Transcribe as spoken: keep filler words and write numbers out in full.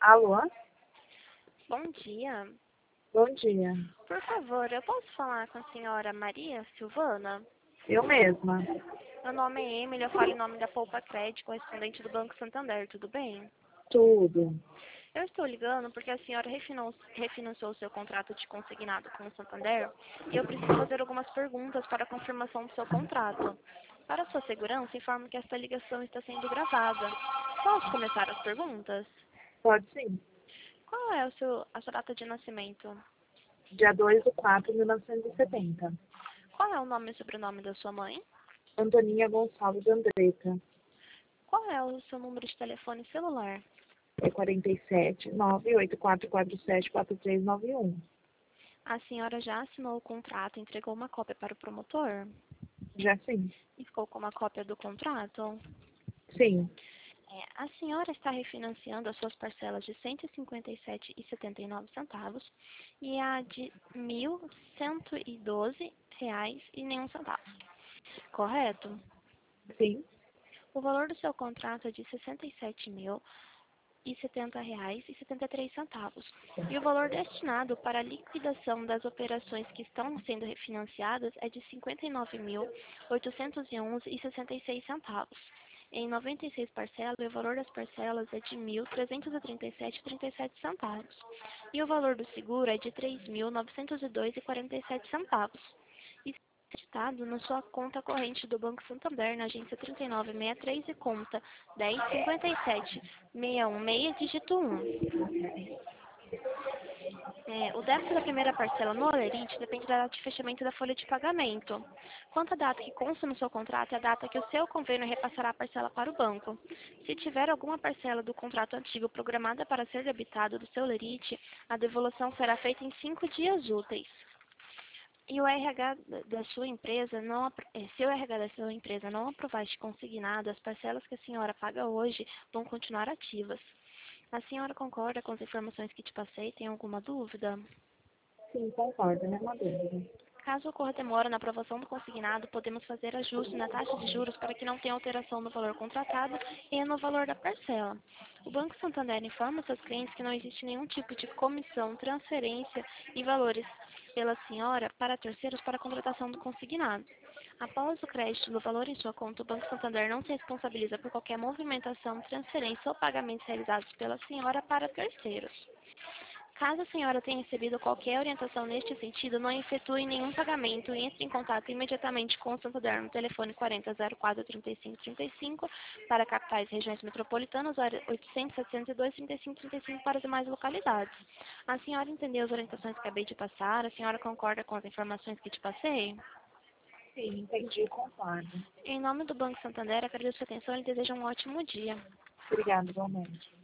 Alô? Bom dia. Bom dia. Por favor, eu posso falar com a senhora Maria Silvana? Eu mesma. Meu nome é Emily, eu falo em nome da Poupa Crédito, correspondente do Banco Santander, tudo bem? Tudo. Eu estou ligando porque a senhora refinou- refinanciou o seu contrato de consignado com o Santander e eu preciso fazer algumas perguntas para a confirmação do seu contrato. Para sua segurança, informo que esta ligação está sendo gravada. Posso começar as perguntas? Pode sim. Qual é o seu, a sua data de nascimento? Dia dois de quatro de mil novecentos e setenta. Qual é o nome e sobrenome da sua mãe? Antoninha Gonçalves Andretta. Qual é o seu número de telefone celular? É quarenta e sete, nove oito quatro quatro sete quatro três nove um. A senhora já assinou o contrato e entregou uma cópia para o promotor? Já sim. E ficou com uma cópia do contrato? Sim. É, a senhora está refinanciando as suas parcelas de cento e cinquenta e sete reais e setenta e nove centavos e a de mil cento e doze reais e nenhum centavo. Correto? Sim. O valor do seu contrato é de sessenta e sete mil e setenta reais e setenta e três centavos. E o valor destinado para a liquidação das operações que estão sendo refinanciadas é de cinquenta e nove mil oitocentos e onze reais e sessenta e seis centavos. Em noventa e seis parcelas, o valor das parcelas é de mil trezentos e trinta e sete reais e trinta e sete centavos. E o valor do seguro é de três mil novecentos e dois reais e quarenta e sete centavos. E acreditado na sua conta corrente do Banco Santander, na agência trinta e nove sessenta e três e conta dez cinquenta e sete sessenta e um, dígito um. É, o débito da primeira parcela no Olerite depende da data de fechamento da folha de pagamento. Quanto à data que consta no seu contrato, é a data que o seu convênio repassará a parcela para o banco. Se tiver alguma parcela do contrato antigo programada para ser debitada do seu Olerite, a devolução será feita em cinco dias úteis. E o R H da sua empresa não, apro- eh, se o R H da sua empresa não aprovar este consignado, as parcelas que a senhora paga hoje vão continuar ativas. A senhora concorda com as informações que te passei? Tem alguma dúvida? Sim, concordo. Nenhuma dúvida. Caso ocorra demora na aprovação do consignado, podemos fazer ajuste na taxa de juros para que não tenha alteração no valor contratado e no valor da parcela. O Banco Santander informa seus clientes que não existe nenhum tipo de comissão, transferência e valores pela senhora para terceiros para a contratação do consignado. Após o crédito do valor em sua conta, o Banco Santander não se responsabiliza por qualquer movimentação, transferência ou pagamentos realizados pela senhora para terceiros. Caso a senhora tenha recebido qualquer orientação neste sentido, não efetue nenhum pagamento e entre em contato imediatamente com o Santander no telefone quarenta zero quatro trinta e cinco trinta e cinco para capitais e regiões metropolitanas, oitocentos setecentos e dois trinta e cinco trinta e cinco para as demais localidades. A senhora entendeu as orientações que acabei de passar? A senhora concorda com as informações que te passei? Sim, entendi. Concordo. Em nome do Banco Santander, agradeço a sua atenção e lhe desejo um ótimo dia. Obrigada, igualmente.